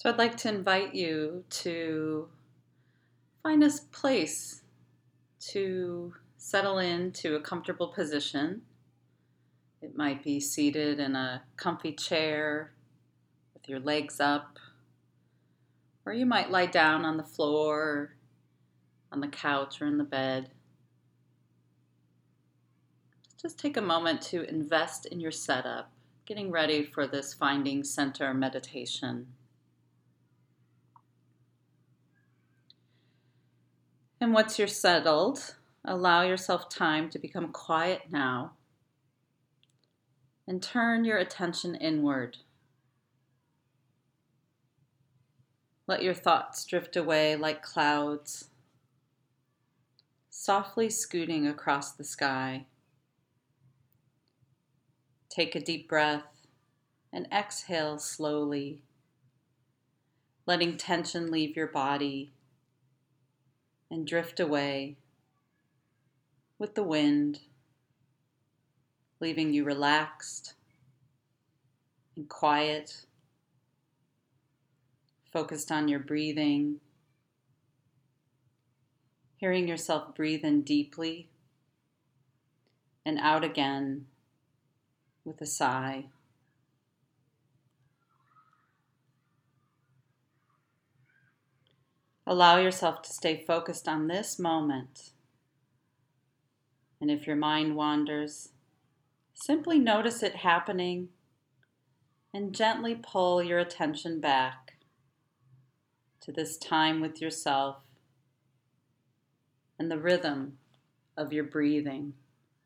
So I'd like to invite you to find a place to settle into a comfortable position. It might be seated in a comfy chair with your legs up, or you might lie down on the floor, on the couch, or in the bed. Just take a moment to invest in your setup, getting ready for this Finding Center meditation. And once you're settled, allow yourself time to become quiet now and turn your attention inward. Let your thoughts drift away like clouds, softly scooting across the sky. Take a deep breath and exhale slowly, letting tension leave your body and drift away with the wind, leaving you relaxed and quiet, focused on your breathing, hearing yourself breathe in deeply and out again with a sigh. Allow yourself to stay focused on this moment. And if your mind wanders, simply notice it happening and gently pull your attention back to this time with yourself and the rhythm of your breathing.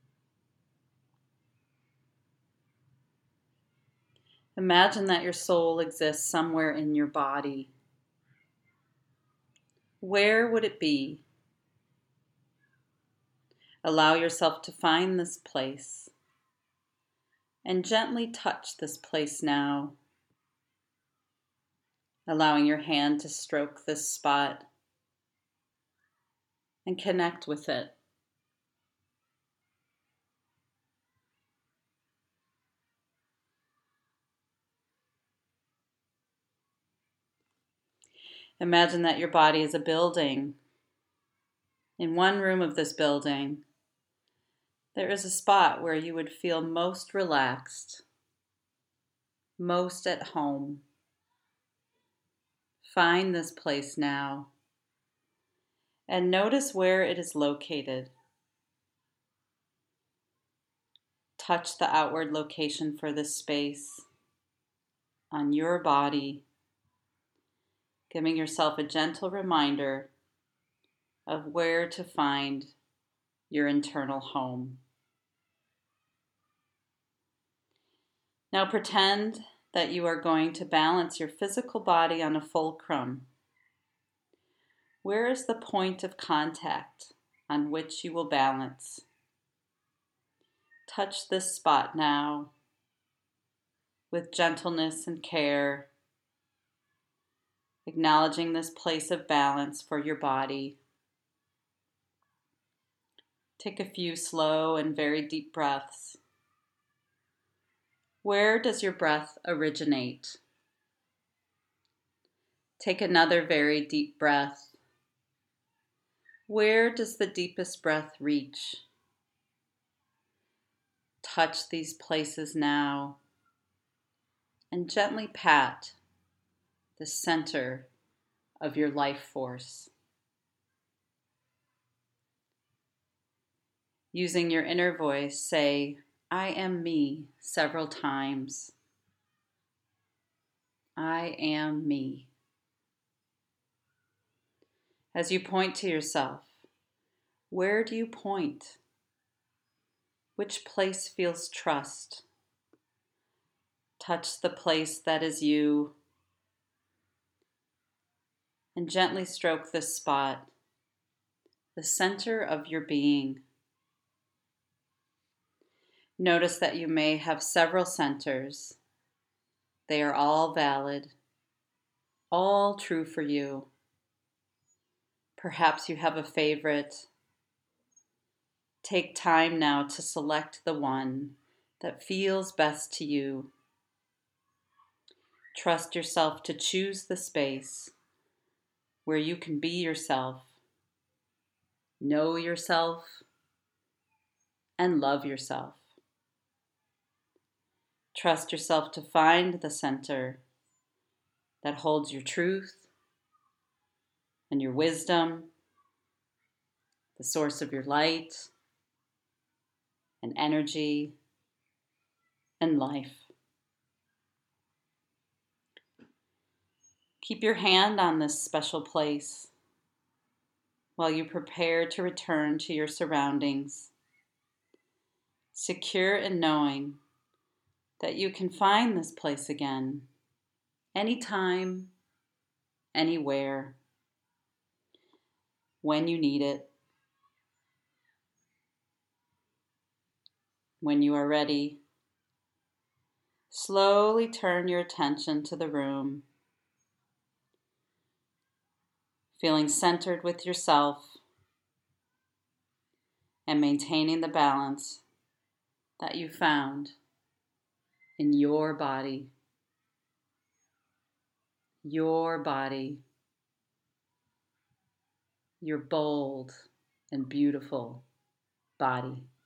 Imagine that your soul exists somewhere in your body. Where would it be? Allow yourself to find this place and gently touch this place now, allowing your hand to stroke this spot and connect with it. Imagine that your body is a building. In one room of this building, there is a spot where you would feel most relaxed, most at home. Find this place now and notice where it is located. Touch the outward location for this space on your body, giving yourself a gentle reminder of where to find your internal home. Now pretend that you are going to balance your physical body on a fulcrum. Where is the point of contact on which you will balance? Touch this spot now with gentleness and care, acknowledging this place of balance for your body. Take a few slow and very deep breaths. Where does your breath originate? Take another very deep breath. Where does the deepest breath reach? Touch these places now and gently pat the center of your life force. Using your inner voice, say, "I am me," several times. I am me. As you point to yourself, where do you point? Which place feels trust? Touch the place that is you and gently stroke this spot, the center of your being. Notice that you may have several centers. They are all valid, all true for you. Perhaps you have a favorite. Take time now to select the one that feels best to you. Trust yourself to choose the space where you can be yourself, know yourself, and love yourself. Trust yourself to find the center that holds your truth and your wisdom, the source of your light and energy and life. Keep your hand on this special place while you prepare to return to your surroundings, secure in knowing that you can find this place again, anytime, anywhere, when you need it. When you are ready, slowly turn your attention to the room, feeling centered with yourself and maintaining the balance that you found in your body. Your body, your bold and beautiful body.